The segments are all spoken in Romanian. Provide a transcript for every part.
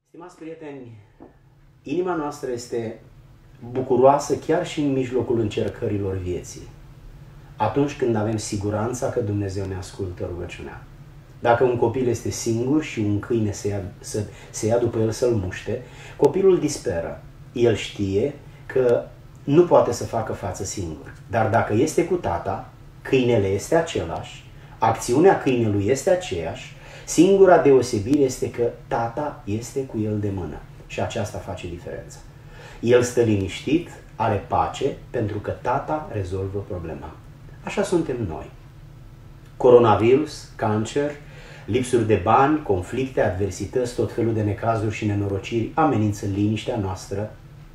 Stimați prieteni, inima noastră este bucuroasă chiar și în mijlocul încercărilor vieții, atunci când avem siguranța că Dumnezeu ne ascultă rugăciunea. Dacă un copil este singur și un câine se ia după el să-l muște, copilul disperă. El știe că nu poate să facă față singur. Dar dacă este cu tata, câinele este același, acțiunea câinelui este aceeași, singura deosebire este că tata este cu el de mână și aceasta face diferența. El stă liniștit, are pace, pentru că tata rezolvă problema. Așa suntem noi. Coronavirus, cancer, lipsuri de bani, conflicte, adversități, tot felul de necazuri și nenorociri amenință liniștea noastră,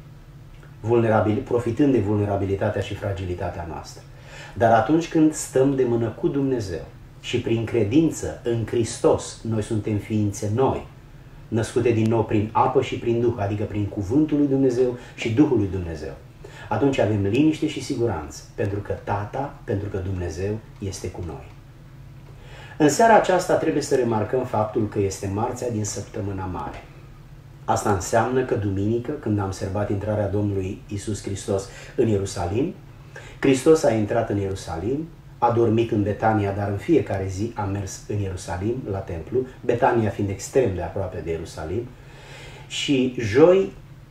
profitând de vulnerabilitatea și fragilitatea noastră. Dar atunci când stăm de mână cu Dumnezeu și prin credință în Hristos, noi suntem ființe noi, născute din nou prin apă și prin Duh, adică prin Cuvântul lui Dumnezeu și Duhul lui Dumnezeu, atunci avem liniște și siguranță, pentru că Tata, pentru că Dumnezeu este cu noi. În seara aceasta trebuie să remarcăm faptul că este marțea din săptămâna mare. Asta înseamnă că duminică, când am sărbat intrarea Domnului Iisus Hristos în Ierusalim, Hristos a intrat în Ierusalim, a dormit în Betania, dar în fiecare zi a mers în Ierusalim, la templu, Betania fiind extrem de aproape de Ierusalim, și joi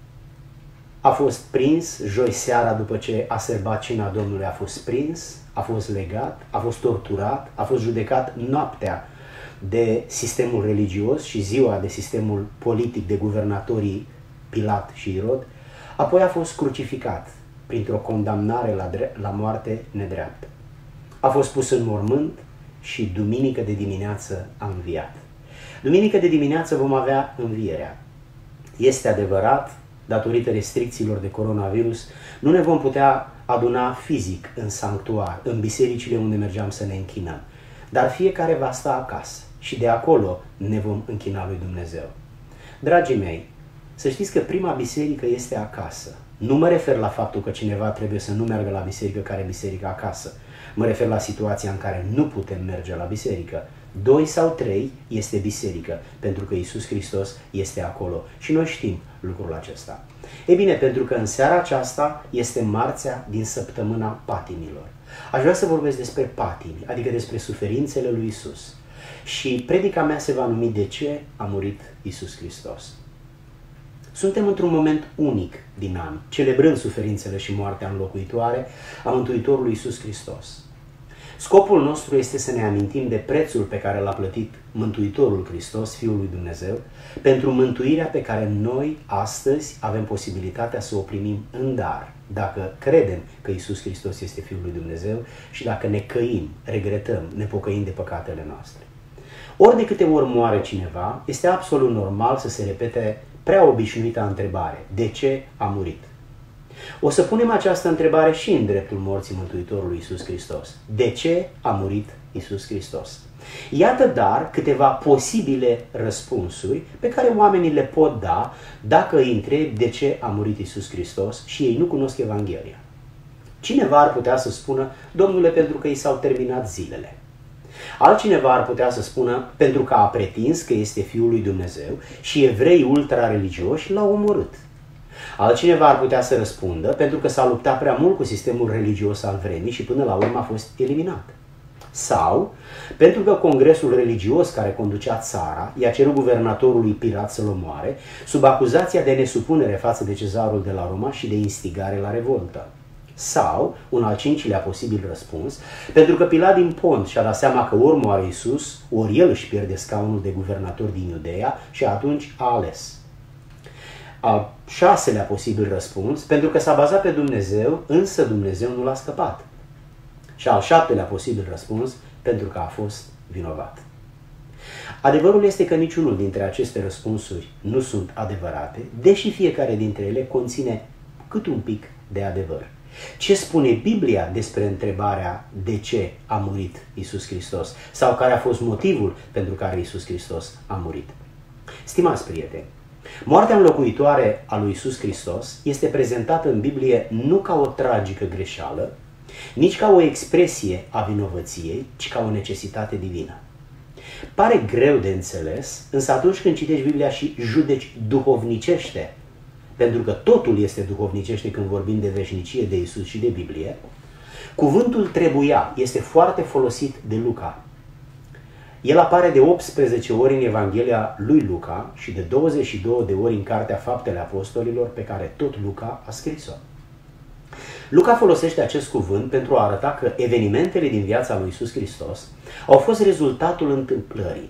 a fost prins, joi seara după ce a sărbat cina Domnului a fost prins, a fost legat, a fost torturat, a fost judecat noaptea de sistemul religios și ziua de sistemul politic de guvernatorii Pilat și Irod, apoi a fost crucificat printr-o condamnare la moarte nedreaptă. A fost pus în mormânt și duminică de dimineață a înviat. Duminică de dimineață vom avea învierea. Este adevărat, datorită restricțiilor de coronavirus, nu ne vom putea aduna fizic în sanctuar, în bisericile unde mergeam să ne închinăm. Dar fiecare va sta acasă și de acolo ne vom închina lui Dumnezeu. Dragii mei, să știți că prima biserică este acasă. Nu mă refer la faptul că cineva trebuie să nu meargă la biserică care e biserica acasă. Mă refer la situația în care nu putem merge la biserică. 2 sau 3 este biserică, pentru că Iisus Hristos este acolo. Și noi știm lucrul acesta. Ei bine, pentru că în seara aceasta este marțea din săptămâna patimilor. Aș vrea să vorbesc despre patimi, adică despre suferințele lui Iisus. Și predica mea se va numi De ce a murit Iisus Hristos? Suntem într-un moment unic din an, celebrând suferințele și moartea înlocuitoare a Mântuitorului Iisus Hristos. Scopul nostru este să ne amintim de prețul pe care l-a plătit Mântuitorul Hristos, Fiul lui Dumnezeu, pentru mântuirea pe care noi astăzi avem posibilitatea să o primim în dar, dacă credem că Iisus Hristos este Fiul lui Dumnezeu și dacă ne căim, regretăm, ne pocăim de păcatele noastre. Ori de câte ori moare cineva, este absolut normal să se repete prea obișnuita întrebare: de ce a murit? O să punem această întrebare și în dreptul morții Mântuitorului Iisus Hristos. De ce a murit Iisus Hristos? Iată dar câteva posibile răspunsuri pe care oamenii le pot da dacă îi întrebi de ce a murit Iisus Hristos și ei nu cunosc Evanghelia. Cineva ar putea să spună: Domnule, pentru că i s-au terminat zilele. Altcineva ar putea să spună: pentru că a pretins că este Fiul lui Dumnezeu și evreii ultra-religioși l-au omorât. Altcineva ar putea să răspundă: pentru că s-a luptat prea mult cu sistemul religios al vremii și până la urmă a fost eliminat. Sau pentru că congresul religios care conducea țara i-a cerut guvernatorului Pilat să-l omoare sub acuzația de nesupunere față de cezarul de la Roma și de instigare la revoltă. Sau, un al cincilea posibil răspuns, pentru că Pilat din Pont și-a dat seama că ori moare Iisus, ori el își pierde scaunul de guvernator din Iudeea și atunci a ales. Al șaselea posibil răspuns, pentru că s-a bazat pe Dumnezeu, însă Dumnezeu nu l-a scăpat. Și al șaptelea posibil răspuns, pentru că a fost vinovat. Adevărul este că niciunul dintre aceste răspunsuri nu sunt adevărate, deși fiecare dintre ele conține cât un pic de adevăr. Ce spune Biblia despre întrebarea de ce a murit Iisus Hristos? Sau care a fost motivul pentru care Iisus Hristos a murit? Stimați prieteni, moartea înlocuitoare a lui Iisus Hristos este prezentată în Biblie nu ca o tragică greșeală, nici ca o expresie a vinovăției, ci ca o necesitate divină. Pare greu de înțeles, însă atunci când citești Biblia și judeci duhovnicește, pentru că totul este duhovnicește când vorbim de veșnicie, de Isus și de Biblie, cuvântul trebuia este foarte folosit de Luca. El apare de 18 ori în Evanghelia lui Luca și de 22 de ori în Cartea Faptele Apostolilor, pe care tot Luca a scris-o. Luca folosește acest cuvânt pentru a arăta că evenimentele din viața lui Iisus Hristos au fost rezultatul întâmplării.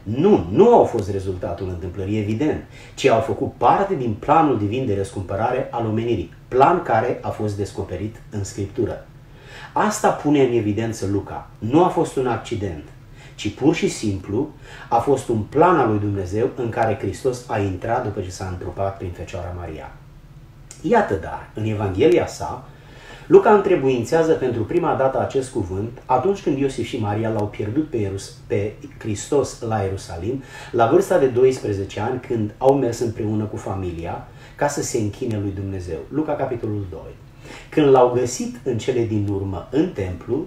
Nu au fost rezultatul întâmplării, evident, ci au făcut parte din planul divin de răscumpărare al omenirii, plan care a fost descoperit în Scriptură. Asta pune în evidență Luca. Nu a fost un accident, ci pur și simplu a fost un plan al lui Dumnezeu în care Hristos a intrat după ce s-a întrupat prin Fecioara Maria. Iată dar, în Evanghelia sa, Luca întrebuințează pentru prima dată acest cuvânt atunci când Iosif și Maria l-au pierdut pe Hristos la Ierusalim, la vârsta de 12 ani, când au mers împreună cu familia ca să se închine lui Dumnezeu. Luca, capitolul 2. Când l-au găsit în cele din urmă în templu,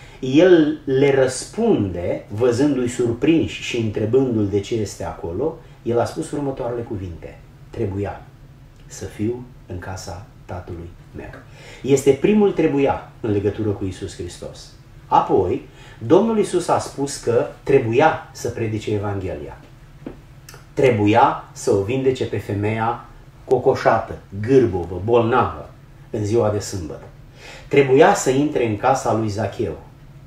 el le răspunde, văzându-i surprinși și întrebându-l de ce este acolo, el a spus următoarele cuvinte: trebuia să fiu în casa Tatălui meu. Este primul trebuia în legătură cu Iisus Hristos. Apoi, Domnul Iisus a spus că trebuia să predice Evanghelia. Trebuia să o vindece pe femeia cocoșată, gârbovă, bolnavă în ziua de sâmbătă. Trebuia să intre în casa lui Zacheu,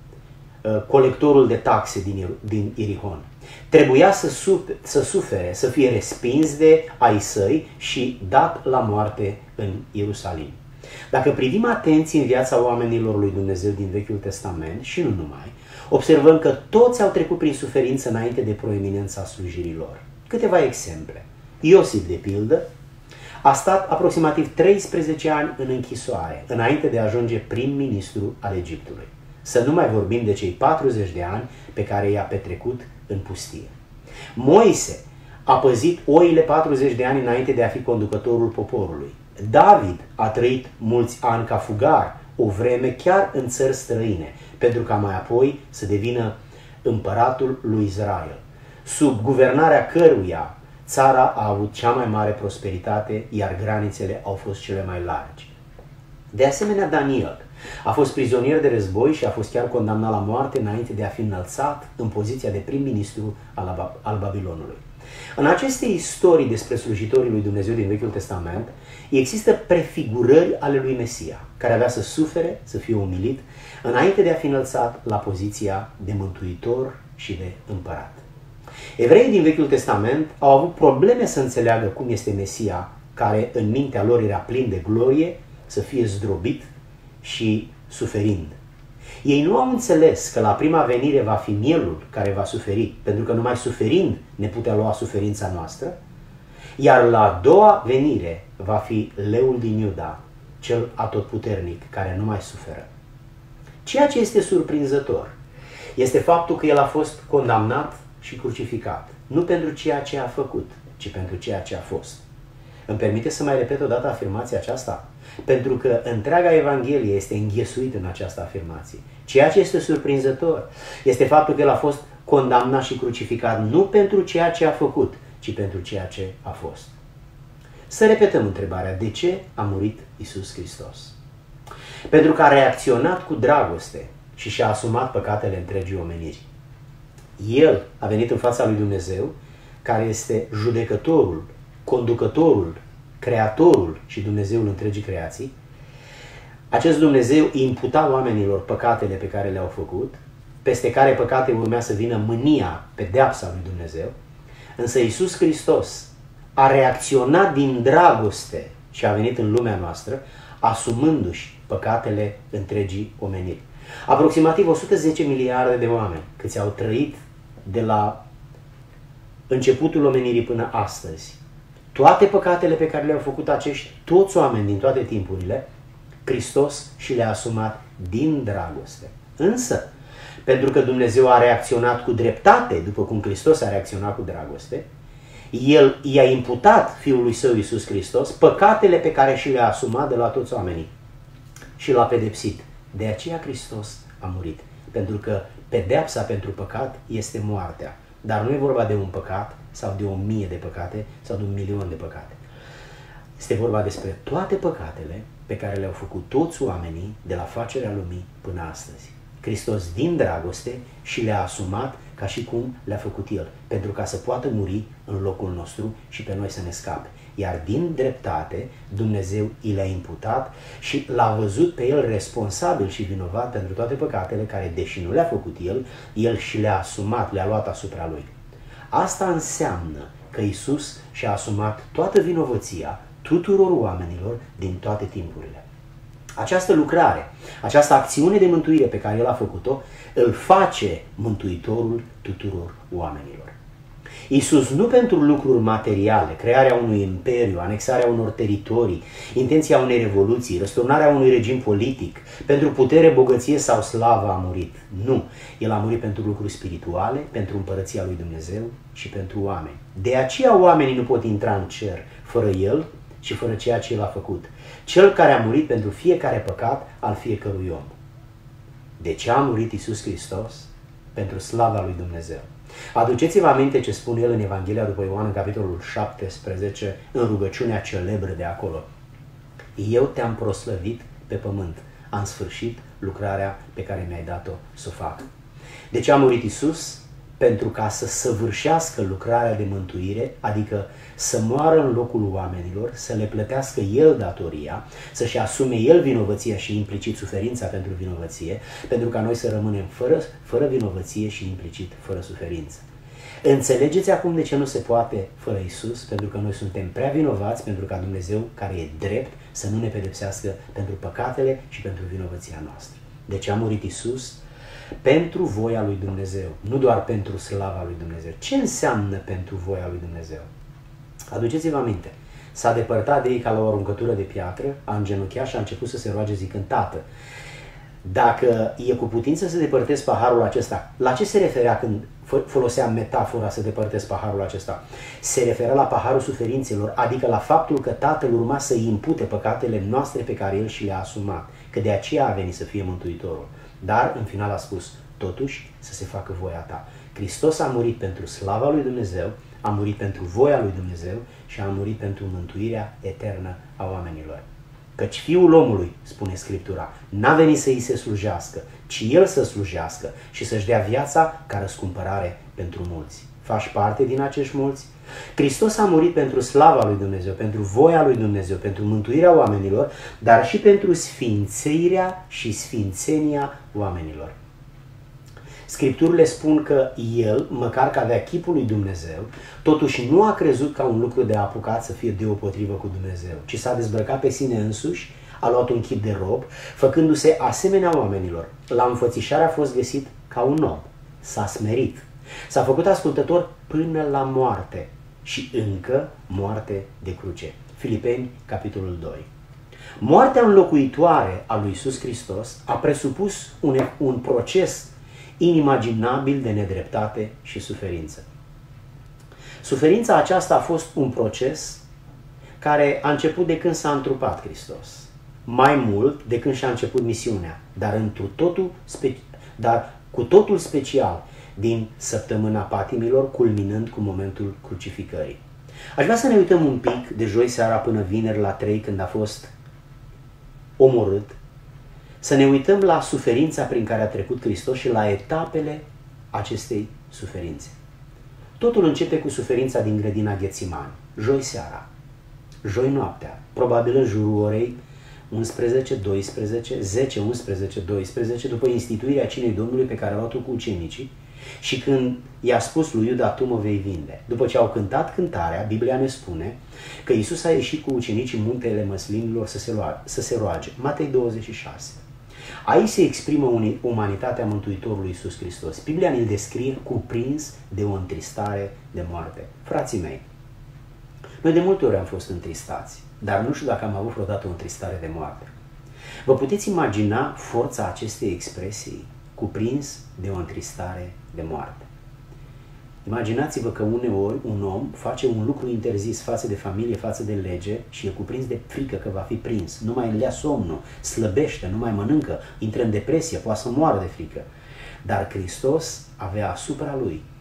colectorul de taxe din Ierihon. Trebuia să sufere, să fie respins de ai săi și dat la moarte în Ierusalim. Dacă privim atenție în viața oamenilor lui Dumnezeu din Vechiul Testament și nu numai, observăm că toți au trecut prin suferință înainte de proeminența slujirii lor. Câteva exemple. Iosif, de pildă, a stat aproximativ 13 ani în închisoare, înainte de a ajunge prim-ministru al Egiptului. Să nu mai vorbim de cei 40 de ani pe care i-a petrecut în pustie. Moise a păzit oile 40 de ani înainte de a fi conducătorul poporului. David a trăit mulți ani ca fugar, o vreme chiar în țări străine, pentru ca mai apoi să devină împăratul lui Israel, sub guvernarea căruia țara a avut cea mai mare prosperitate, iar granițele au fost cele mai largi. De asemenea, Daniel a fost prizonier de război și a fost chiar condamnat la moarte înainte de a fi înălțat în poziția de prim-ministru al Babilonului. În aceste istorii despre slujitorii lui Dumnezeu din Vechiul Testament există prefigurări ale lui Mesia, care avea să sufere, să fie umilit, înainte de a fi înălțat la poziția de mântuitor și de împărat. Evreii din Vechiul Testament au avut probleme să înțeleagă cum este Mesia, care în mintea lor era plin de glorie, să fie zdrobit și suferind. Ei nu au înțeles că la prima venire va fi mielul care va suferi, pentru că numai suferind ne putea lua suferința noastră, iar la a doua venire va fi leul din Iuda, cel atotputernic, care nu mai suferă. Ceea ce este surprinzător este faptul că el a fost condamnat și crucificat, nu pentru ceea ce a făcut, ci pentru ceea ce a fost. Îmi permite să mai repet o dată afirmația aceasta? Pentru că întreaga Evanghelie este înghesuită în această afirmație. Ceea ce este surprinzător este faptul că el a fost condamnat și crucificat nu pentru ceea ce a făcut, ci pentru ceea ce a fost. Să repetăm întrebarea: de ce a murit Iisus Hristos? Pentru că a reacționat cu dragoste și și-a asumat păcatele întregii omeniri. El a venit în fața lui Dumnezeu, care este judecătorul, conducătorul, creatorul și Dumnezeul întregii creații. Acest Dumnezeu imputa oamenilor păcatele pe care le-au făcut, peste care păcate urmea să vină mânia, pedeapsa lui Dumnezeu, însă Iisus Hristos a reacționat din dragoste și a venit în lumea noastră, asumându-și păcatele întregii omeniri. Aproximativ 110 miliarde de oameni câți au trăit de la începutul omenirii până astăzi. Toate păcatele pe care le-au făcut acești toți oameni din toate timpurile, Hristos și le-a asumat din dragoste. Însă, pentru că Dumnezeu a reacționat cu dreptate, după cum Hristos a reacționat cu dragoste, El i-a imputat Fiului Său Iisus Hristos păcatele pe care și le-a asumat de la toți oamenii și l-a pedepsit. De aceea Hristos a murit, pentru că pedeapsa pentru păcat este moartea. Dar nu e vorba de un păcat sau de 1000 de păcate sau de 1.000.000 de păcate. Este vorba despre toate păcatele pe care le-au făcut toți oamenii de la facerea lumii până astăzi. Hristos din dragoste și le-a asumat ca și cum le-a făcut El, pentru ca să poată muri în locul nostru și pe noi să ne scape. Iar din dreptate Dumnezeu i le-a imputat și l-a văzut pe El responsabil și vinovat pentru toate păcatele care, deși nu le-a făcut El și le-a asumat, le-a luat asupra Lui. Asta înseamnă că Iisus și-a asumat toată vinovăția tuturor oamenilor din toate timpurile. Această lucrare, această acțiune de mântuire pe care El a făcut-o, îl face Mântuitorul tuturor oamenilor. Iisus nu pentru lucruri materiale, crearea unui imperiu, anexarea unor teritorii, intenția unei revoluții, răsturnarea unui regim politic, pentru putere, bogăție sau slavă a murit. Nu. El a murit pentru lucruri spirituale, pentru împărăția lui Dumnezeu și pentru oameni. De aceea oamenii nu pot intra în cer fără El și fără ceea ce El a făcut. Cel care a murit pentru fiecare păcat al fiecărui om. De ce a murit Iisus Hristos? Pentru slava lui Dumnezeu. Aduceți-vă aminte ce spune El în Evanghelia după Ioan, în capitolul 17, în rugăciunea celebră de acolo. Eu te-am proslăvit pe pământ, am sfârșit lucrarea pe care mi-ai dat-o să o fac. De ce a murit Iisus? Pentru ca să săvârșească lucrarea de mântuire, adică să moară în locul oamenilor, să le plătească El datoria, să-și asume El vinovăția și implicit suferința pentru vinovăție, pentru ca noi să rămânem fără vinovăție și implicit fără suferință. Înțelegeți acum de ce nu se poate fără Iisus? Pentru că noi suntem prea vinovați pentru ca Dumnezeu, care e drept, să nu ne pedepsească pentru păcatele și pentru vinovăția noastră. De ce a murit Iisus? Pentru voia lui Dumnezeu, nu doar pentru slava lui Dumnezeu. Ce înseamnă pentru voia lui Dumnezeu? Aduceți-vă aminte, s-a depărtat de ei ca la o aruncătură de piatră, a îngenunchiat și a început să se roage zicând: Tată, dacă e cu putință să depărtezi paharul acesta, la ce se referea când folosea metafora să depărtezi paharul acesta? Se referă la paharul suferințelor, adică la faptul că Tatăl urma să îi impute păcatele noastre pe care El și le-a asumat, că de aceea a venit să fie Mântuitorul. Dar în final a spus: totuși să se facă voia ta. Hristos a murit pentru slava lui Dumnezeu, a murit pentru voia lui Dumnezeu și a murit pentru mântuirea eternă a oamenilor. Căci Fiul omului, spune Scriptura, n-a venit să îi se slujească, ci El să slujească și să-și dea viața ca răscumpărare pentru mulți. Faci parte din acești mulți? Hristos a murit pentru slava lui Dumnezeu, pentru voia lui Dumnezeu, pentru mântuirea oamenilor, dar și pentru sfințirea și sfințenia oamenilor. Scripturile spun că El, măcar că avea chipul lui Dumnezeu, totuși nu a crezut ca un lucru de apucat să fie deopotrivă cu Dumnezeu, ci s-a dezbrăcat pe sine însuși, a luat un chip de rob, făcându-se asemenea oamenilor. La înfățișare a fost găsit ca un om, s-a smerit, s-a făcut ascultător până la moarte și încă moarte de cruce. Filipeni, capitolul 2. Moartea înlocuitoare a lui Iisus Hristos a presupus un proces inimaginabil de nedreptate și suferință. Suferința aceasta a fost un proces care a început de când s-a întrupat Hristos. Mai mult de când și-a început misiunea, dar cu totul special din săptămâna patimilor, culminând cu momentul crucificării. Aș vrea să ne uităm un pic de joi seara până vineri la 3, când a fost omorât, să ne uităm la suferința prin care a trecut Hristos și la etapele acestei suferințe. Totul începe cu suferința din grădina Ghețimani, joi seara, joi noaptea, probabil în jurul orei 11, 12, 10, 11, 12, după instituirea cinei Domnului pe care a luat-o cu ucenicii și când i-a spus lui Iuda: tu mă vei vinde. După ce au cântat cântarea, Biblia ne spune că Iisus a ieșit cu ucenicii în muntele măslinilor să se roage. Matei 26. Aici se exprimă umanitatea Mântuitorului Iisus Hristos. Biblia ne-l descrie cuprins de o întristare de moarte. Frații mei, noi de multe ori am fost întristați, dar nu știu dacă am avut vreodată o întristare de moarte. Vă puteți imagina forța acestei expresii, cuprins de o întristare de moarte? Imaginați-vă că uneori un om face un lucru interzis față de familie, față de lege și e cuprins de frică că va fi prins. Nu mai îi ia somnul, slăbește, nu mai mănâncă, intră în depresie, poate să moară de frică. Dar Hristos avea asupra lui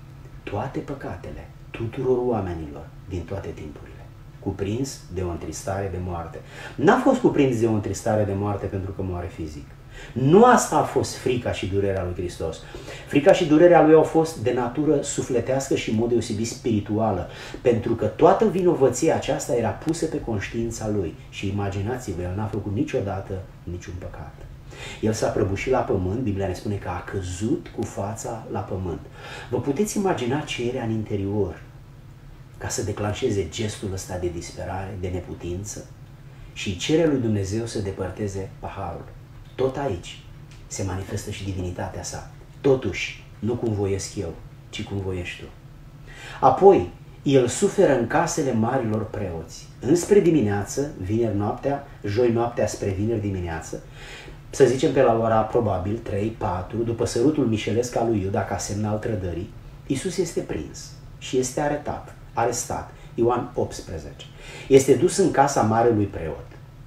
toate păcatele tuturor oamenilor din toate timpurile, cuprins de o întristare de moarte. N-a fost cuprins de o întristare de moarte pentru că moare fizic. Nu asta a fost frica și durerea lui Hristos. Frica și durerea lui au fost de natură sufletească și în mod deosebit spirituală, pentru că toată vinovăția aceasta era pusă pe conștiința lui. Și imaginați-vă, el n-a făcut niciodată niciun păcat. El s-a prăbușit la pământ, Biblia ne spune că a căzut cu fața la pământ. Vă puteți imagina ce era în interior ca să declanșeze gestul ăsta de disperare, de neputință, și cere lui Dumnezeu să depărteze paharul. Tot aici se manifestă și divinitatea sa. Totuși, nu cum voiesc eu, ci cum voiești tu. Apoi, el suferă în casele marilor preoți. Înspre dimineață, vineri noaptea, joi noaptea spre vineri dimineață, să zicem pe la ora probabil 3-4, după sărutul mișelesc al lui Iuda ca semnal trădării, Iisus este prins și este arestat. Ioan 18. Este dus în casa marelui preot.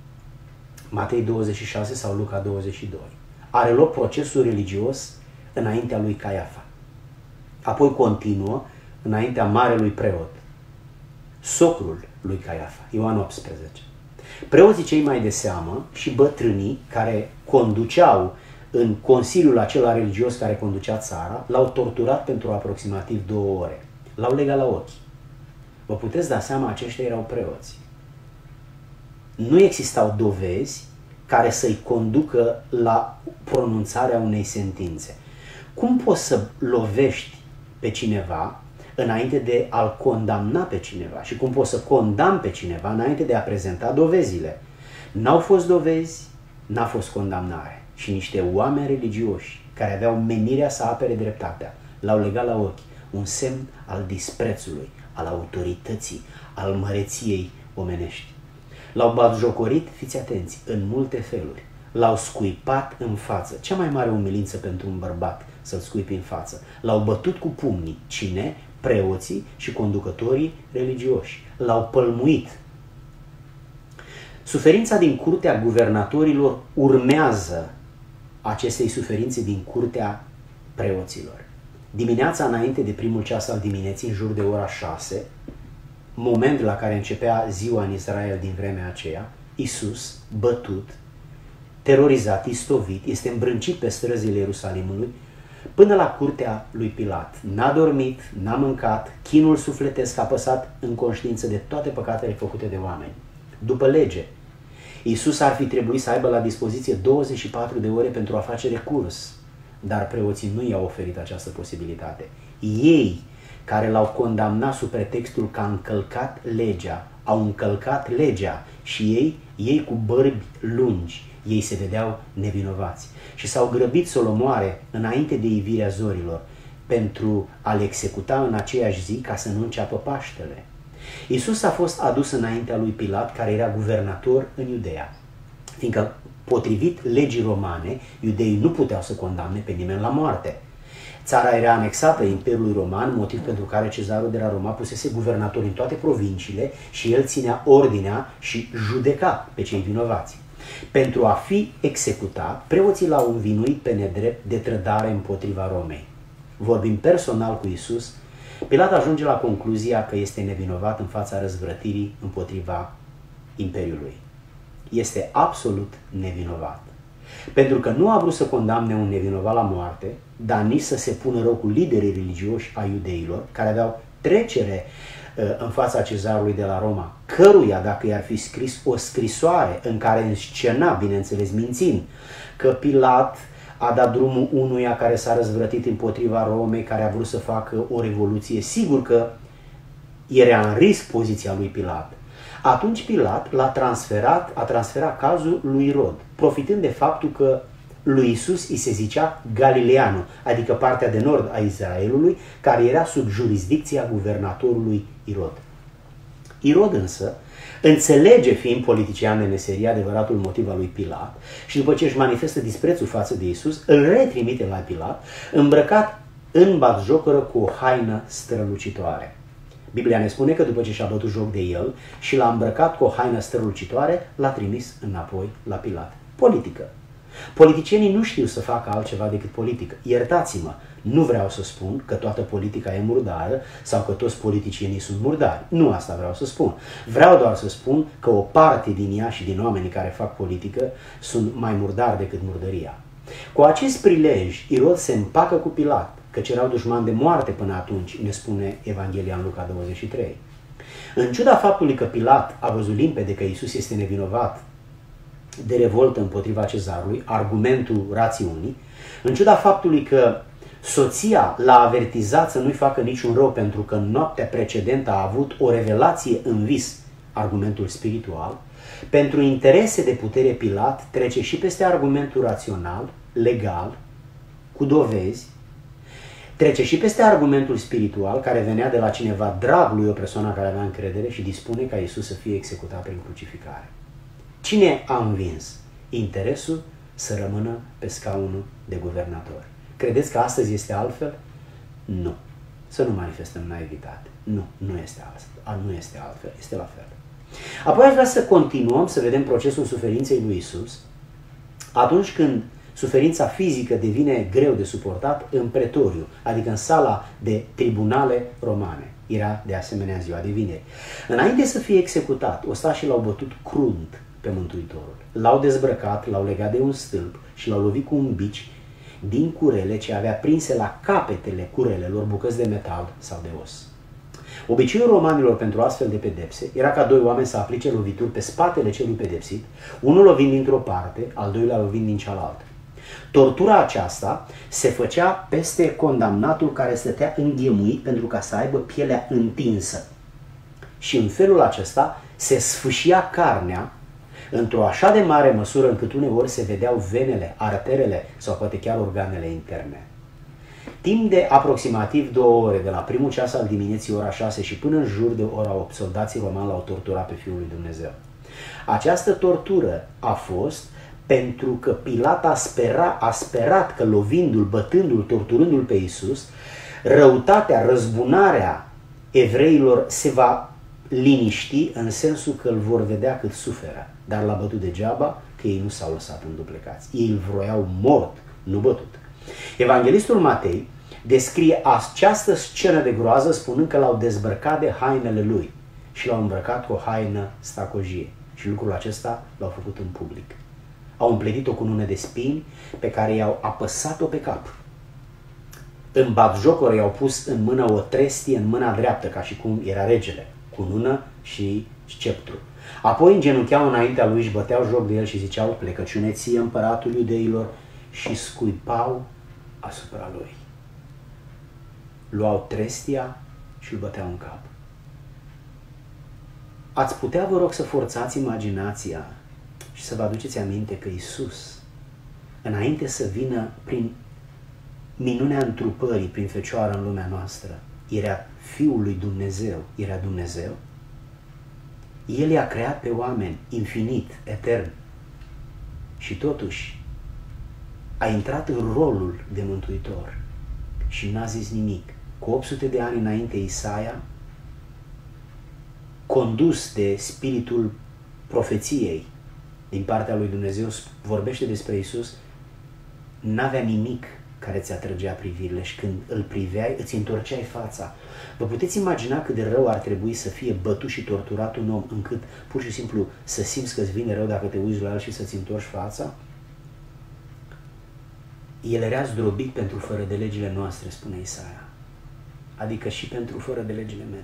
Matei 26 sau Luca 22. Are loc procesul religios înaintea lui Caiafa. Apoi continuă înaintea marelui preot, socrul lui Caiafa, Ioan 18. Preoții cei mai de seamă și bătrânii care conduceau în consiliul acela religios care conducea țara, l-au torturat pentru aproximativ 2 ore. L-au legat la ochi. Vă puteți da seama, aceștia erau preoți. Nu existau dovezi care să-i conducă la pronunțarea unei sentințe. Cum poți să lovești pe cineva înainte de a-l condamna pe cineva? Și cum poți să condamni pe cineva înainte de a prezenta dovezile? N-au fost dovezi, n-a fost condamnare. Și niște oameni religioși care aveau menirea să apere dreptatea l-au legat la ochi. Un semn al disprețului, al autorității, al măreției omenești. L-au batjocorit, fiți atenți, în multe feluri. L-au scuipat în față. Cea mai mare umilință pentru un bărbat să-l scuipi în față. L-au bătut cu pumnii. Cine? Preoții și conducătorii religioși. L-au pălmuit. Suferința din curtea guvernatorilor urmează acestei suferințe din curtea preoților. Dimineața înainte de primul ceas al dimineții, în jur de ora 6, moment la care începea ziua în Israel din vremea aceea, Iisus, bătut, terorizat, istovit, este îmbrâncit pe străzile Ierusalimului până la curtea lui Pilat. N-a dormit, n-a mâncat, chinul sufletesc apăsat în conștiință de toate păcatele făcute de oameni. După lege, Iisus ar fi trebuit să aibă la dispoziție 24 de ore pentru a face recurs, dar preoții nu i-au oferit această posibilitate. Ei, care l-au condamnat sub pretextul că a încălcat legea, au încălcat legea și ei cu bărbi lungi, ei se vedeau nevinovați și s-au grăbit să-l omoare înainte de ivirea zorilor pentru a-l executa în aceeași zi ca să nu înceapă Paștele. Iisus a fost adus înaintea lui Pilat, care era guvernator în Iudeea, fiindcă potrivit legii romane, iudeii nu puteau să condamne pe nimeni la moarte. Țara era anexată Imperiului Roman, motiv pentru care Cezarul de la Roma pusese guvernatori în toate provinciile și el ținea ordinea și judeca pe cei vinovați. Pentru a fi executat, preoții l-au învinuit pe nedrept de trădare împotriva Romei. Vorbim personal cu Iisus, Pilat ajunge la concluzia că este nevinovat în fața răzvrătirii împotriva Imperiului. Este absolut nevinovat. Pentru că nu a vrut să condamne un nevinovat la moarte, dar nici să se pună rău cu liderii religioși a iudeilor, care aveau trecere în fața Cezarului de la Roma, căruia, dacă i-ar fi scris o scrisoare în care înscena, bineînțeles mințind, că Pilat a dat drumul unuia care s-a răzvrătit împotriva Romei, care a vrut să facă o revoluție, sigur că era în risc poziția lui Pilat. Atunci Pilat a transferat cazul lui Irod, profitând de faptul că lui Iisus îi se zicea Galileanul, adică partea de nord a Israelului, care era sub jurisdicția guvernatorului Irod. Irod însă înțelege, fiind politician de meserie, adevăratul motiv al lui Pilat și după ce își manifestă disprețul față de Iisus, îl retrimite la Pilat, îmbrăcat în batjocură cu o haină strălucitoare. Biblia ne spune că după ce și-a bătut joc de el și l-a îmbrăcat cu o haină strălucitoare, l-a trimis înapoi la Pilat. Politică. Politicienii nu știu să facă altceva decât politică. Iertați-mă, nu vreau să spun că toată politica e murdară sau că toți politicienii sunt murdari. Nu asta vreau să spun. Vreau doar să spun că o parte din ea și din oamenii care fac politică sunt mai murdari decât murdăria. Cu acest prilej, Irod se împacă cu Pilat, căci erau dușmani de moarte până atunci, ne spune Evanghelia în Luca 23. În ciuda faptului că Pilat a văzut limpede că Iisus este nevinovat de revoltă împotriva cezarului, argumentul rațiunii, în ciuda faptului că soția l-a avertizat să nu-i facă niciun rău pentru că în noaptea precedentă a avut o revelație în vis, argumentul spiritual, pentru interese de putere Pilat trece și peste argumentul rațional, legal, cu dovezi, trece și peste argumentul spiritual care venea de la cineva drag lui o persoană care avea încredere și dispune ca Iisus să fie executat prin crucificare. Cine a învins? Interesul să rămână pe scaunul de guvernator. Credeți că astăzi este altfel? Nu. Să nu manifestăm naivitate. Nu este altfel. Este la fel. Apoi aș vrea să continuăm să vedem procesul suferinței lui Iisus atunci când suferința fizică devine greu de suportat în pretoriu, adică în sala de tribunale romane. Era de asemenea ziua de vineri. Înainte să fie executat, ostașii l-au bătut crunt pe Mântuitorul. L-au dezbrăcat, l-au legat de un stâlp și l-au lovit cu un bici din curele ce avea prinse la capetele curelelor bucăți de metal sau de os. Obiceiul romanilor pentru astfel de pedepse era ca doi oameni să aplice lovituri pe spatele celui pedepsit, unul lovind dintr-o parte, al doilea lovind din cealaltă. Tortura aceasta se făcea peste condamnatul care stătea înghemuit pentru ca să aibă pielea întinsă. Și în felul acesta se sfâșia carnea într-o așa de mare măsură încât uneori se vedeau venele, arterele sau poate chiar organele interne. Timp de aproximativ 2 ore, de la primul ceas al dimineții, ora 6 și până în jur de ora 8, soldații romani l-au torturat pe Fiul lui Dumnezeu. Această tortură a fost pentru că Pilat a sperat că lovindu-l, bătându-l, torturându-l pe Iisus, răutatea, răzbunarea evreilor se va liniști în sensul că îl vor vedea cât suferă. Dar l-a bătut degeaba, că ei nu s-au lăsat înduplecați. Ei îl vroiau mort, nu bătut. Evanghelistul Matei descrie această scenă de groază spunând că l-au dezbrăcat de hainele lui și l-au îmbrăcat cu o haină stacojie. Și lucrul acesta l-au făcut în public. Au împletit-o cu cunună de spini pe care i-au apăsat-o pe cap. În batjocoră i-au pus în mână o trestie în mâna dreaptă, ca și cum era regele, cunună și sceptru. Apoi îngenuncheau înaintea lui, își băteau joc de el și ziceau: plecăciune ție, împăratul iudeilor, și scuipau asupra lui. Luau trestia și îl băteau în cap. Ați putea, vă rog, să forțați imaginația și să vă aduceți aminte că Iisus, înainte să vină prin minunea întrupării, prin Fecioară în lumea noastră, era Fiul lui Dumnezeu, era Dumnezeu. El i-a creat pe oameni infinit, etern. Și totuși a intrat în rolul de mântuitor și n-a zis nimic. Cu 800 de ani înainte, Isaia, condus de spiritul profeției din partea lui Dumnezeu, vorbește despre Iisus, n-avea nimic care ți atrăgea privirile și când îl priveai, îți întorceai fața. Vă puteți imagina cât de rău ar trebui să fie bătut și torturat un om încât pur și simplu să simți că îți vine rău dacă te uiți la el și să-ți întorci fața? El era zdrobit pentru fără de legile noastre, spune Isaia, adică și pentru fără de legile mele.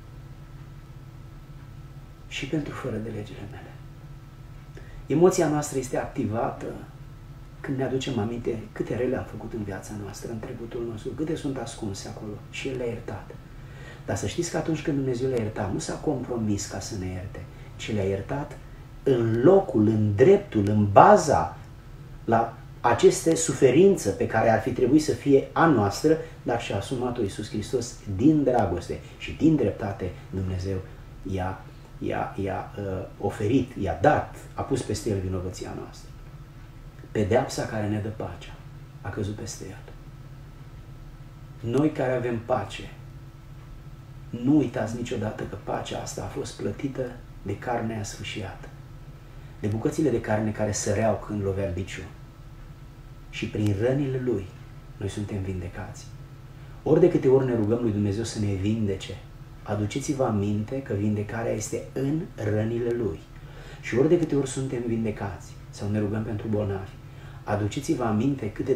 Și pentru fără de legile mele. Emoția noastră este activată când ne aducem aminte câte rele am făcut în viața noastră, în trecutul nostru, câte sunt ascunse acolo și El le-a iertat. Dar să știți că atunci când Dumnezeu le-a iertat, nu s-a compromis ca să ne ierte, ci le-a iertat în locul, în dreptul, în baza la aceste suferințe pe care ar fi trebuit să fie a noastră, dar și-a asumat-o Iisus Hristos din dragoste și din dreptate. Dumnezeu i-a oferit, i-a dat, a pus peste El vinovăția noastră. Pedeapsa care ne dă pacea a căzut peste El. Noi care avem pace, nu uitați niciodată că pacea asta a fost plătită de carnea sfâșiată, de bucățile de carne care săreau când lovea biciul, și prin rănile Lui noi suntem vindecați. Ori de câte ori ne rugăm lui Dumnezeu să ne vindece, aduceți-vă aminte că vindecarea este în rănile Lui. Și ori de câte ori suntem vindecați sau ne rugăm pentru bolnavi, aduceți-vă aminte cât de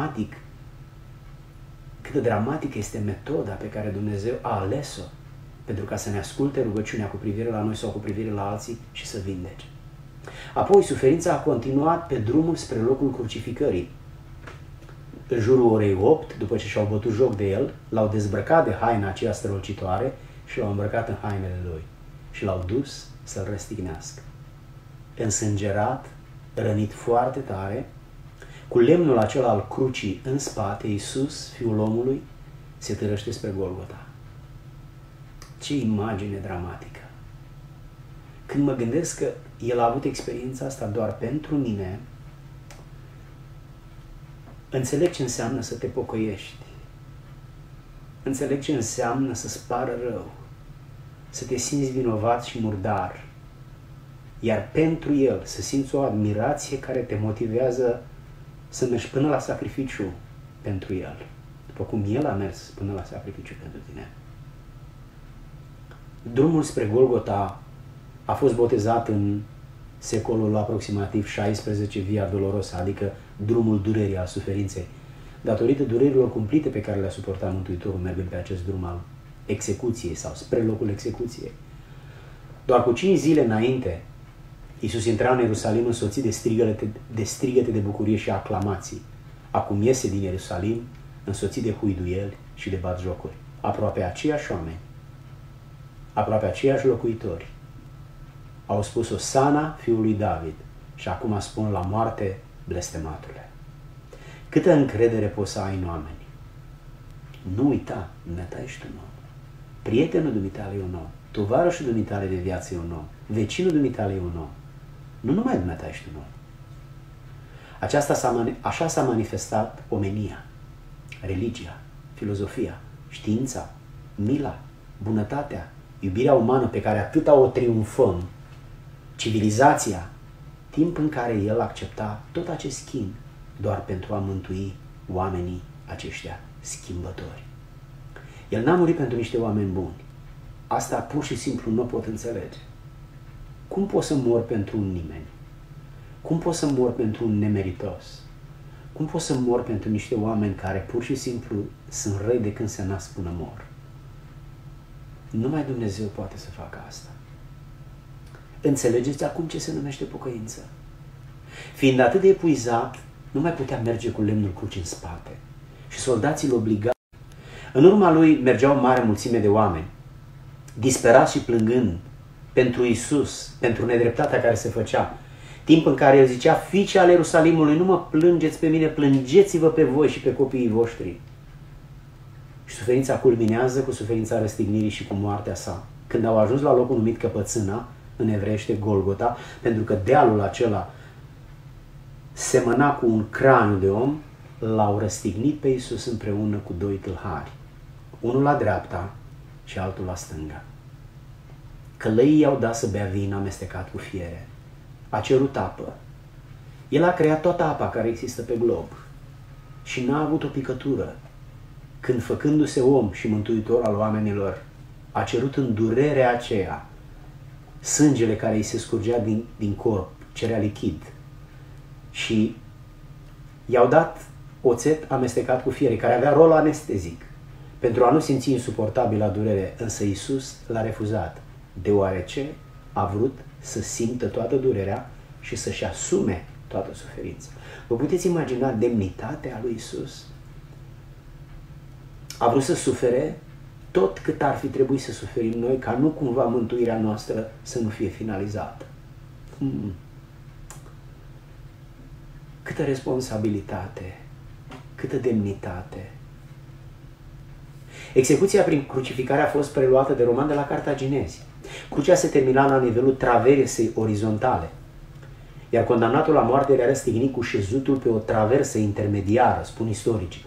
dramatică este metoda pe care Dumnezeu a ales-o pentru ca să ne asculte rugăciunea cu privire la noi sau cu privire la alții și să vindece. Apoi, suferința a continuat pe drumul spre locul crucificării. În jurul orei 8, după ce și-au bătut joc de el, l-au dezbrăcat de haina aceea strălucitoare și l-au îmbrăcat în hainele lui și l-au dus să-l răstignească. Însângerat, rănit foarte tare, cu lemnul acela al crucii în spate, Iisus, Fiul omului, se târăște spre Golgota. Ce imagine dramatică! Când mă gândesc că El a avut experiența asta doar pentru mine, înțeleg ce înseamnă să te pocăiești. Înțeleg ce înseamnă să-ți pară rău, să te simți vinovat și murdar, iar pentru El să simți o admirație care te motivează să mergi până la sacrificiu pentru El, după cum El a mers până la sacrificiu pentru tine. Drumul spre Golgota a fost botezat în secolul aproximativ 16 Via Dolorosa, adică drumul durerii, al suferinței, datorită durerilor cumplite pe care le-a suportat Mântuitorul mergând pe acest drum al execuției sau spre locul execuției. Doar cu 5 zile înainte, Iisus intra în Ierusalim însoțit de strigăte de bucurie și aclamații. Acum iese din Ierusalim însoțit de huiduieli și de batjocuri. Aproape aceiași oameni, aproape aceiași locuitori au spus Osana Fiului David și acum spun la moarte blestematule. Câtă încredere poți să ai în oameni? Nu uita, dumneata ești un om. Prietenul dumitale e un om. Tovarășul dumitale de viață e un om. Vecinul dumitale e un om. Nu numai dumneata ești un om. Așa s-a manifestat omenia, religia, filozofia, știința, mila, bunătatea, iubirea umană pe care atâta o triumfăm, civilizația, timp în care El accepta tot acest schimb doar pentru a mântui oamenii aceștia schimbători. El n-a murit pentru niște oameni buni. Asta pur și simplu nu pot înțelege. Cum poți să mor pentru un nimeni? Cum poți să mor pentru un nemeritos? Cum poți să mor pentru niște oameni care pur și simplu sunt răi de când se nasc până mor? Numai Dumnezeu poate să facă asta. Înțelegeți acum ce se numește pocăință? Fiind atât de epuizat, nu mai putea merge cu lemnul crucii în spate și soldații îl obligau. În urma lui mergeau o mare mulțime de oameni, disperați și plângând pentru Iisus, pentru nedreptatea care se făcea, timp în care El zicea, fiice ale Ierusalimului, nu mă plângeți pe mine, plângeți-vă pe voi și pe copiii voștri. Și suferința culminează cu suferința răstignirii și cu moartea sa. Când au ajuns la locul numit Căpățâna, în evreiește Golgota, pentru că dealul acela semăna cu un craniu de om, l-au răstignit pe Iisus împreună cu 2 tâlhari, unul la dreapta și altul la stânga. Călăii i-au dat să bea vin amestecat cu fiere. A cerut apă. El a creat toată apa care există pe glob și n-a avut o picătură. Când, făcându-se om și mântuitor al oamenilor, a cerut în durerea aceea sângele care îi se scurgea din corp, cerea lichid, și i-au dat oțet amestecat cu fiere, care avea rol anestezic, pentru a nu simți insuportabilă durere, însă Iisus l-a refuzat, deoarece a vrut să simtă toată durerea și să-și asume toată suferința. Vă puteți imagina demnitatea lui Iisus? A vrut să sufere tot cât ar fi trebuit să suferim noi, ca nu cumva mântuirea noastră să nu fie finalizată. Câtă responsabilitate, câtă demnitate. Execuția prin crucificare a fost preluată de romani de la cartaginezi. Crucea se termina la nivelul traversei orizontale, iar condamnatul la moarte era răstignit cu șezutul pe o traversă intermediară, spun istoricii.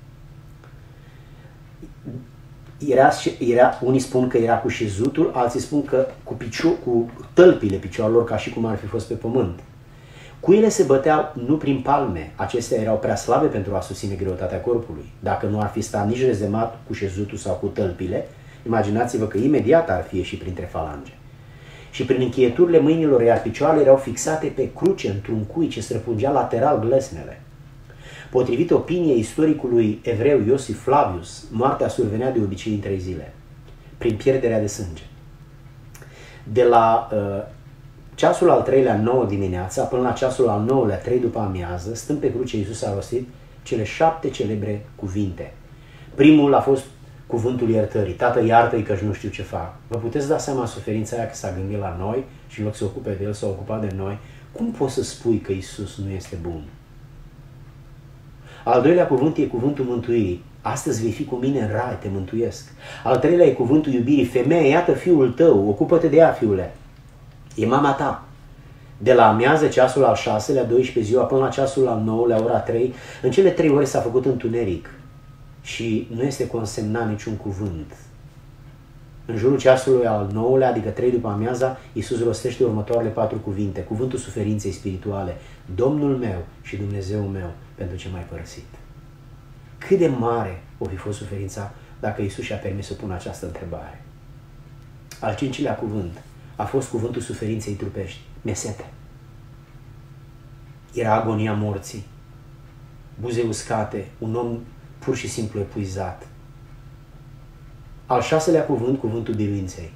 Unii spun că era cu șezutul, alții spun că cu tălpile picioarelor, ca și cum ar fi fost pe pământ. Cuile se băteau nu prin palme, acestea erau prea slabe pentru a susține greutatea corpului. Dacă nu ar fi stat nici rezemat cu șezutul sau cu tălpile, imaginați-vă că imediat ar fi ieșit printre falange. Și prin încheieturile mâinilor, iar picioarele erau fixate pe cruce într-un cui ce străpungea lateral glesnele. Potrivit opiniei istoricului evreu Iosif Flavius, moartea survenea de obicei în 3 zile, prin pierderea de sânge. De la ceasul al 3-lea 9 dimineața până la ceasul al 9-lea 3 după amiază, stând pe cruce, Iisus a rostit cele 7 celebre cuvinte. Primul a fost cuvântul iertării. Tată, iartă-i că nu știu ce fac. Vă puteți da seama suferința aia că s-a gândit la noi și în loc să se ocupe de el, s-a ocupat de noi. Cum poți să spui că Iisus nu este bun? Al doilea cuvânt e cuvântul mântuirii. Astăzi vei fi cu mine în rai, te mântuiesc. Al treilea e cuvântul iubirii. Femeie, iată fiul tău, ocupă-te de ea, fiule. E mama ta. De la amiază, ceasul al 6-lea, 12 ziua, până la ceasul al 9-lea, ora 3, în cele 3 ore s-a făcut întuneric și nu este consemnat niciun cuvânt. În jurul ceasului al 9-lea, adică 3 după amiaza, Iisus rostește următoarele 4 cuvinte, cuvântul suferinței spirituale: Domnul meu și Dumnezeul meu, pentru ce m-ai părăsit. Cât de mare o fi fost suferința dacă Iisus și-a permis să pună această întrebare. Al 5-lea cuvânt a fost cuvântul suferinței trupești, mesete. Era agonia morții, buze uscate, un om pur și simplu epuizat. Al 6-lea cuvânt, cuvântul biruinței.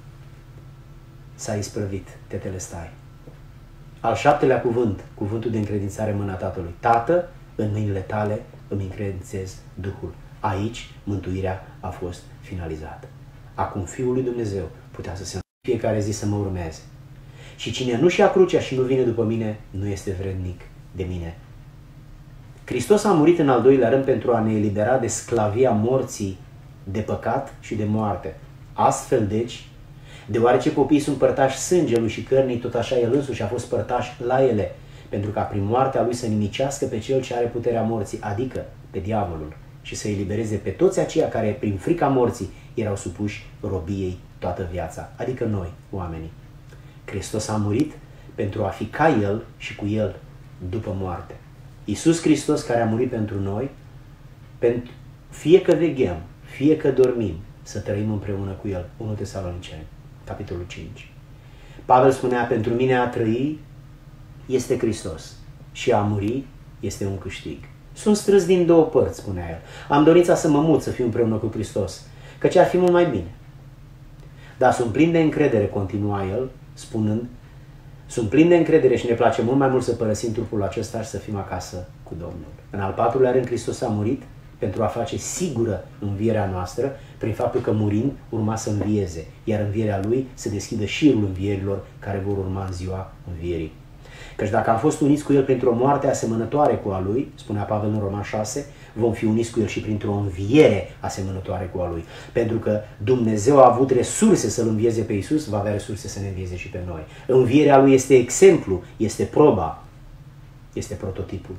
S-a isprăvit, tetelestai. Al 7-lea cuvânt, cuvântul de încredințare în mâna Tatălui. Tată, în mâinile tale îmi încredințez Duhul. Aici mântuirea a fost finalizată. Acum Fiul lui Dumnezeu putea să se fiecare zi să mă urmeze. Și cine nu-și ia crucea și nu vine după mine, nu este vrednic de mine. Hristos a murit în al 2-lea rând pentru a ne elibera de sclavia morții, de păcat și de moarte. Astfel, deci, deoarece copiii sunt părtași sângelui și cărnii, tot așa el însuși a fost părtaș la ele, pentru ca prin moartea lui să nimicească pe cel ce are puterea morții, adică pe diavolul, și să elibereze pe toți aceia care, prin frica morții, erau supuși robiei toată viața, adică noi, oamenii. Hristos a murit pentru a fi ca El și cu El după moarte. Iisus Hristos, care a murit pentru noi, pentru fie că veghem, fie că dormim, să trăim împreună cu El. 1 Tesaloniceni, capitolul 5. Pavel spunea, pentru mine a trăi este Hristos și a muri este un câștig. Sunt strâns din 2 părți, spunea el. Am dorința să mă mut, să fiu împreună cu Hristos, căci ar fi mult mai bine. Dar sunt plin de încredere, continua el, spunând, sunt plin de încredere și ne place mult mai mult să părăsim trupul acesta și să fim acasă cu Domnul. În al 4-lea rând, Hristos a murit pentru a face sigură învierea noastră, prin faptul că murind urma să învieze, iar învierea Lui să deschidă șirul învierilor care vor urma în ziua învierii. Căci dacă am fost uniți cu El printr-o moarte asemănătoare cu a Lui, spunea Pavel în Roman 6, vom fi uniți cu El și printr-o înviere asemănătoare cu a Lui. Pentru că Dumnezeu a avut resurse să-L învieze pe Iisus, va avea resurse să ne învieze și pe noi. Învierea Lui este exemplu, este proba, este prototipul.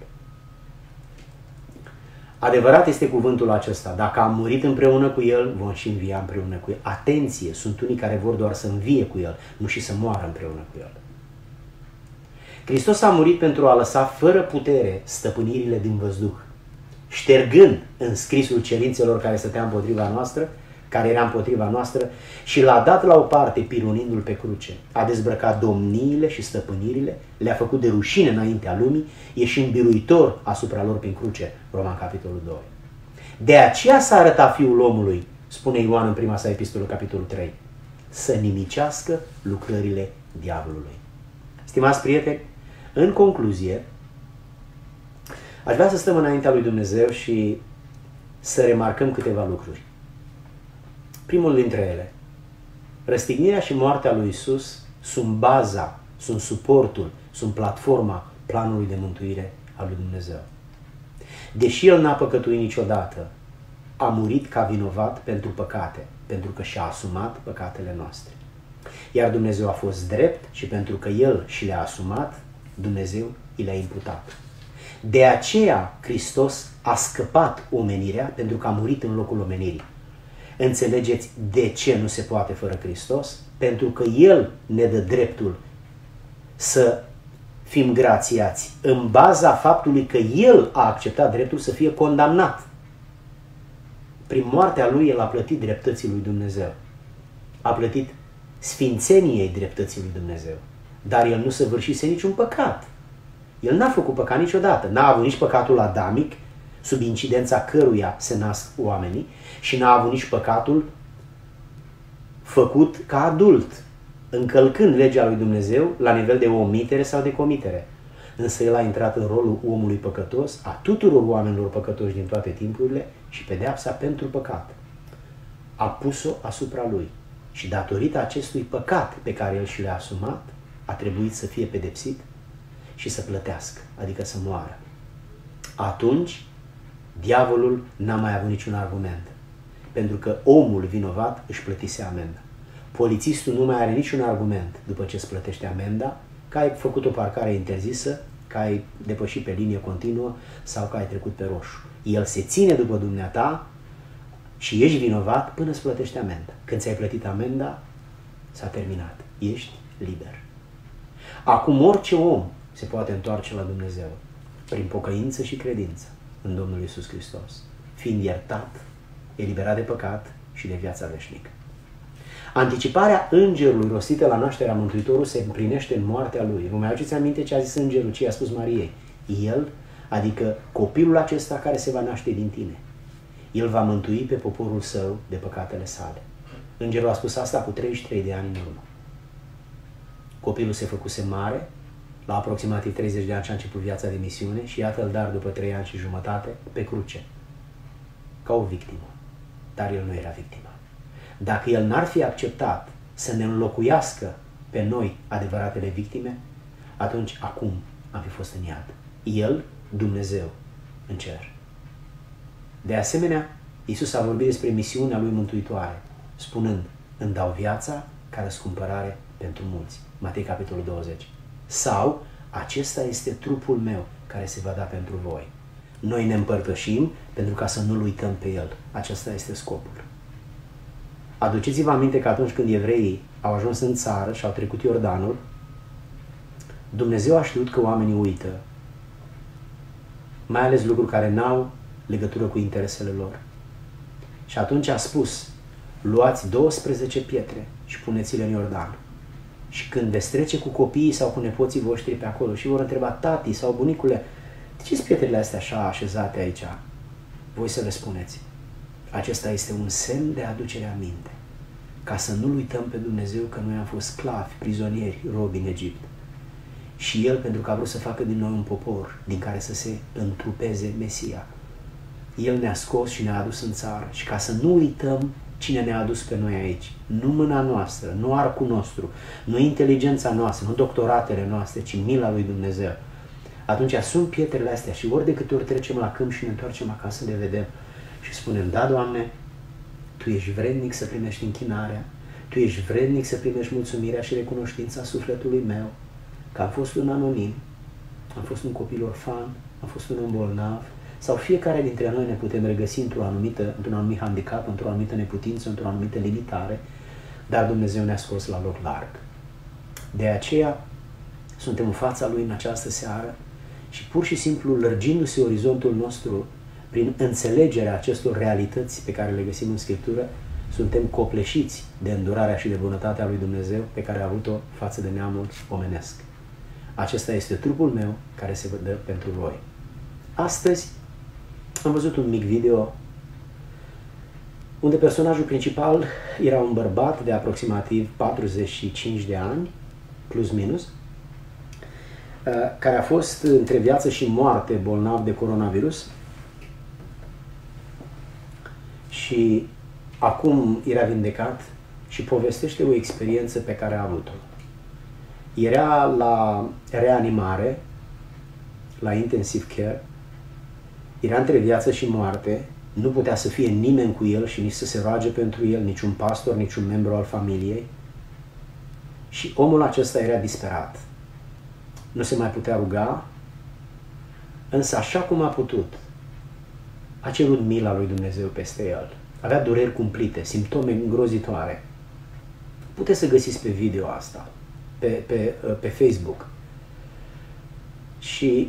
Adevărat este cuvântul acesta, dacă am murit împreună cu El, vom și învia împreună cu El. Atenție, sunt unii care vor doar să învie cu El, nu și să moară împreună cu El. Hristos a murit pentru a lăsa fără putere stăpânirile din văzduh, ștergând înscrisul cerințelor care stătea împotriva noastră, care era împotriva noastră, și l-a dat la o parte, pironindu-l pe cruce. A dezbrăcat domniile și stăpânirile, le-a făcut de rușine înaintea lumii, ieșind biruitor asupra lor prin cruce. Roman capitolul 2. De aceea s-a arătat Fiul omului, spune Ioan în prima sa epistolă, capitolul 3, să nimicească lucrările diavolului. Stimați prieteni, în concluzie, aș vrea să stăm înaintea lui Dumnezeu și să remarcăm câteva lucruri. Primul dintre ele, răstignirea și moartea lui Iisus sunt baza, sunt suportul, sunt platforma planului de mântuire al lui Dumnezeu. Deși El n-a păcătuit niciodată, a murit ca vinovat pentru păcate, pentru că și-a asumat păcatele noastre. Iar Dumnezeu a fost drept și pentru că El și le-a asumat, Dumnezeu îi le-a imputat. De aceea Hristos a scăpat omenirea pentru că a murit în locul omenirii. Înțelegeți de ce nu se poate fără Hristos? Pentru că El ne dă dreptul să fim grațiați în baza faptului că El a acceptat dreptul să fie condamnat. Prin moartea Lui, El a plătit dreptății lui Dumnezeu. A plătit sfințeniei dreptății lui Dumnezeu. Dar El nu săvârșise niciun păcat. El n-a făcut păcat niciodată. N-a avut nici păcatul adamic, sub incidența căruia se nasc oamenii, și n-a avut nici păcatul făcut ca adult, încălcând legea lui Dumnezeu la nivel de omitere sau de comitere. Însă El a intrat în rolul omului păcătos, a tuturor oamenilor păcătoși din toate timpurile, și pedeapsa pentru păcat a pus-o asupra Lui. Și datorită acestui păcat pe care El și l-a asumat, a trebuit să fie pedepsit și să plătească, adică să moară. Atunci, diavolul n-a mai avut niciun argument, pentru că omul vinovat își plătise amenda. Polițistul nu mai are niciun argument după ce îți plătește amenda, că ai făcut o parcare interzisă, că ai depășit pe linie continuă sau că ai trecut pe roșu. El se ține după dumneata și ești vinovat până îți plătește amenda. Când ți-ai plătit amenda, s-a terminat. Ești liber. Acum orice om se poate întoarce la Dumnezeu prin pocăință și credință în Domnul Iisus Hristos, fiind iertat, eliberat de păcat și de viața veșnică. Anticiparea îngerului rostită la nașterea Mântuitorului se împlinește în moartea lui. Vă mai aduceți aminte ce a zis îngerul, ce i-a spus Mariei? El, adică copilul acesta care se va naște din tine, el va mântui pe poporul său de păcatele sale. Îngerul a spus asta cu 33 de ani în urmă. Copilul se făcuse mare, la aproximativ 30 de ani și-a început viața de misiune și iată-l dar după 3 ani și jumătate pe cruce, ca o victimă. Dar el nu era victima. Dacă el n-ar fi acceptat să ne înlocuiască pe noi adevăratele victime, atunci acum am fi fost în iad. El, Dumnezeu, în cer. De asemenea, Iisus a vorbit despre misiunea lui mântuitoare, spunând, îmi dau viața ca răscumpărare pentru mulți. Matei, capitolul 20. Sau, acesta este trupul meu care se va da pentru voi. Noi ne împărtășim pentru ca să nu-L uităm pe El. Acesta este scopul. Aduceți-vă aminte că atunci când evreii au ajuns în țară și au trecut Iordanul, Dumnezeu a știut că oamenii uită, mai ales lucruri care n-au legătură cu interesele lor. Și atunci a spus, luați 12 pietre și puneți-le în Iordan. Și când veți trece cu copiii sau cu nepoții voștri pe acolo și vor întreba, tati sau bunicule, de ce sunt pietrele astea așa așezate aici? Voi să le spuneți, acesta este un semn de aducere aminte, ca să nu-L uităm pe Dumnezeu că noi am fost sclavi, prizonieri, robi în Egipt. Și El, pentru că a vrut să facă din noi un popor din care să se întrupeze Mesia, El ne-a scos și ne-a adus în țară. Și ca să nu uităm cine ne-a adus pe noi aici, nu mâna noastră, nu arcul nostru, nu inteligența noastră, nu doctoratele noastre, ci mila lui Dumnezeu, atunci sunt pietrele astea și ori de câte ori trecem la câmp și ne întoarcem acasă, le vedem și spunem, da, Doamne, Tu ești vrednic să primești închinarea, Tu ești vrednic să primești mulțumirea și recunoștința sufletului meu, că am fost un anonim, am fost un copil orfan, am fost un om bolnav, sau fiecare dintre noi ne putem regăsi într-un anumit handicap, într-o anumită neputință, într-o anumită limitare, dar Dumnezeu ne-a scos la loc larg. De aceea suntem în fața Lui în această seară și pur și simplu lărgindu-se orizontul nostru prin înțelegerea acestor realități pe care le găsim în Scriptură, suntem copleșiți de îndurarea și de bunătatea lui Dumnezeu pe care a avut-o față de neamul omenesc. Acesta este trupul meu care se dă pentru voi. Astăzi am văzut un mic video unde personajul principal era un bărbat de aproximativ 45 de ani, plus minus, care a fost între viață și moarte bolnav de coronavirus și acum era vindecat și povestește o experiență pe care a avut-o. Era la reanimare, la intensive care, era între viață și moarte, nu putea să fie nimeni cu el și nici să se roage pentru el, niciun pastor, niciun membru al familiei. Și omul acesta era disperat. Nu se mai putea ruga, însă așa cum a putut, a cerut mila lui Dumnezeu peste el. Avea dureri cumplite, simptome îngrozitoare. Puteți să găsiți pe video asta, pe Facebook. Și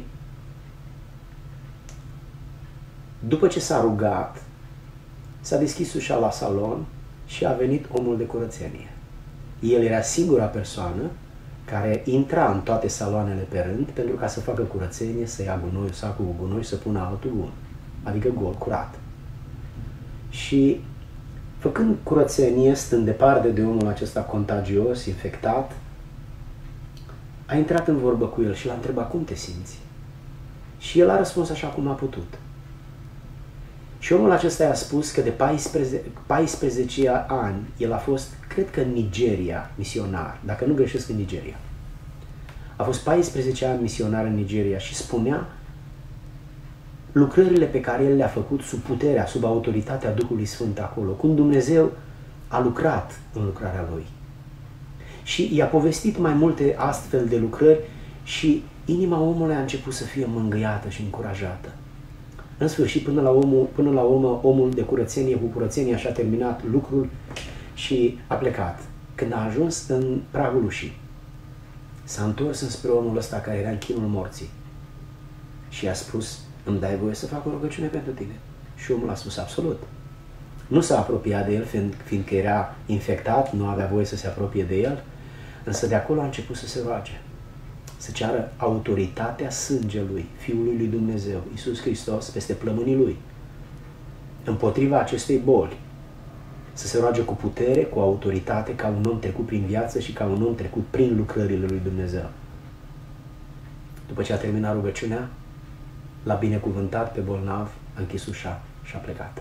după ce s-a rugat, s-a deschis ușa la salon și a venit omul de curățenie. El era singura persoană care intra în toate saloanele pe rând pentru ca să facă curățenie, să ia gunoi, sacul cu gunoi, să pună altul bun, adică gol, curat. Și făcând curățenie, stând departe de omul acesta contagios, infectat, a intrat în vorbă cu el și l-a întrebat: cum te simți? Și el a răspuns așa cum a putut. Și omul acesta i-a spus că de 14 ani el a fost, cred că în Nigeria, misionar, dacă nu greșesc, în Nigeria. A fost 14 ani misionar în Nigeria și spunea lucrările pe care el le-a făcut sub puterea, sub autoritatea Duhului Sfânt acolo, cum Dumnezeu a lucrat în lucrarea lui. Și i-a povestit mai multe astfel de lucrări și inima omului a început să fie mângâiată și încurajată. În sfârșit, până la urmă, omul de curățenie cu curățenia și-a terminat lucrul și a plecat. Când a ajuns în pragul ușii, s-a întors înspre omul ăsta care era în chinul morții și i-a spus: îmi dai voie să fac o rugăciune pentru tine? Și omul a spus: absolut. Nu s-a apropiat de el, fiindcă era infectat, nu avea voie să se apropie de el, însă de acolo a început să se roage, să ceară autoritatea sângelui Fiului lui Dumnezeu, Iisus Hristos, peste plămânii lui, împotriva acestei boli, să se roage cu putere, cu autoritate, ca un om trecut prin viață și ca un om trecut prin lucrările lui Dumnezeu. După ce a terminat rugăciunea, l-a binecuvântat pe bolnav, a închis ușa și a plecat.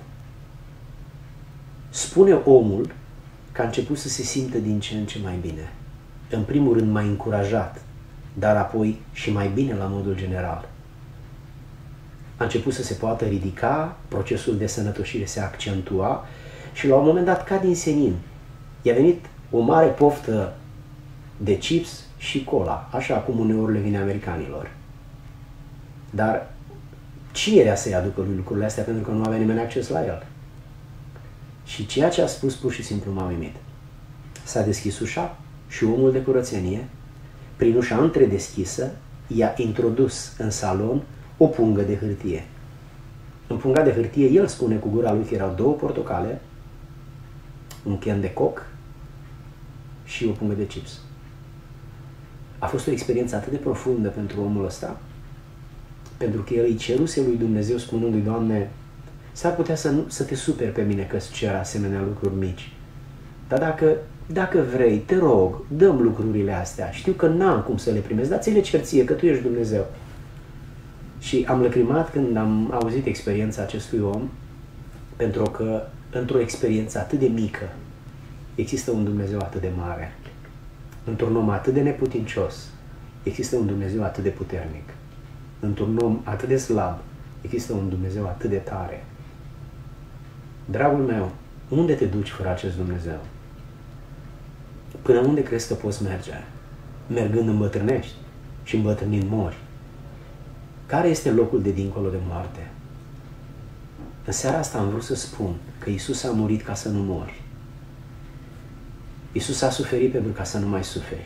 Spune omul că a început să se simtă din ce în ce mai bine. În primul rând mai încurajat, dar apoi și mai bine la modul general. A început să se poată ridica, procesul de sănătoșire se accentua și la un moment dat, ca din senin, i-a venit o mare poftă de chips și cola, așa cum uneori le vine americanilor. Dar cine era să-i aducă lui lucrurile astea, pentru că nu avea nimeni acces la el? Și ceea ce a spus pur și simplu m-a uimit. S-a deschis ușa și omul de curățenie, prin ușa întredeschisă, i-a introdus în salon o pungă de hârtie. În punga de hârtie, el spune cu gura lui că erau 2 portocale, un can de coc și o pungă de chips. A fost o experiență atât de profundă pentru omul ăsta, pentru că el îi ceruse lui Dumnezeu spunându-i: Doamne, s-ar putea să te superi pe mine că îți cer asemenea lucruri mici, dar dacă vrei, te rog, dă-mi lucrurile astea. Știu că n-am cum să le primesc, dar ți le cer ție, că tu ești Dumnezeu. Și am lăcrimat când am auzit experiența acestui om, pentru că într-o experiență atât de mică există un Dumnezeu atât de mare. Într-un om atât de neputincios există un Dumnezeu atât de puternic. Într-un om atât de slab există un Dumnezeu atât de tare. Dragul meu, unde te duci fără acest Dumnezeu? Până unde crezi că poți merge? Mergând îmbătrânești și îmbătrânind mori. Care este locul de dincolo de moarte? În seara asta am vrut să spun că Iisus a murit ca să nu mori. Iisus a suferit pentru ca să nu mai suferi.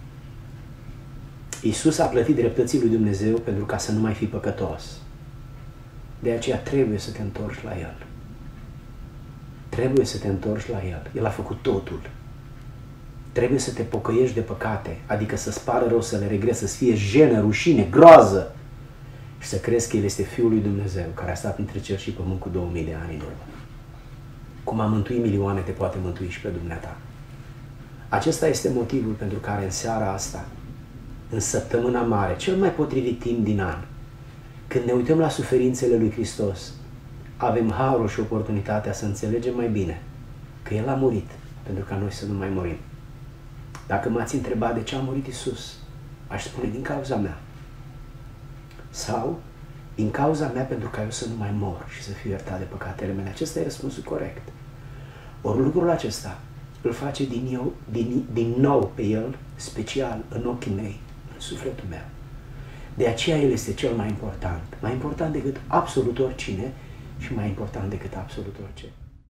Iisus a plătit dreptății lui Dumnezeu pentru ca să nu mai fii păcătos. De aceea trebuie să te întorci la El. Trebuie să te întorci la El. El a făcut totul. Trebuie să te pocăiești de păcate, adică să-ți pară rău, să le regreți, să-ți fie jenă, rușine, groază și să crezi că El este Fiul lui Dumnezeu, care a stat între cer și pământ cu 2000 de ani în urmă. Cum a mântuit milioane, te poate mântui și pe dumneata. Acesta este motivul pentru care în seara asta, în săptămâna mare, cel mai potrivit timp din an, când ne uităm la suferințele lui Hristos, avem harul și oportunitatea să înțelegem mai bine că El a murit pentru ca noi să nu mai murim. Dacă m-ați întrebat de ce a murit Iisus, aș spune: din cauza mea. Sau din cauza mea, pentru ca eu să nu mai mor și să fiu iertat de păcatele mele. Acesta e răspunsul corect. Ori lucrul acesta îl face din nou pe El special în ochii mei, în sufletul meu. De aceea El este cel mai important decât absolut oricine și mai important decât absolut orice.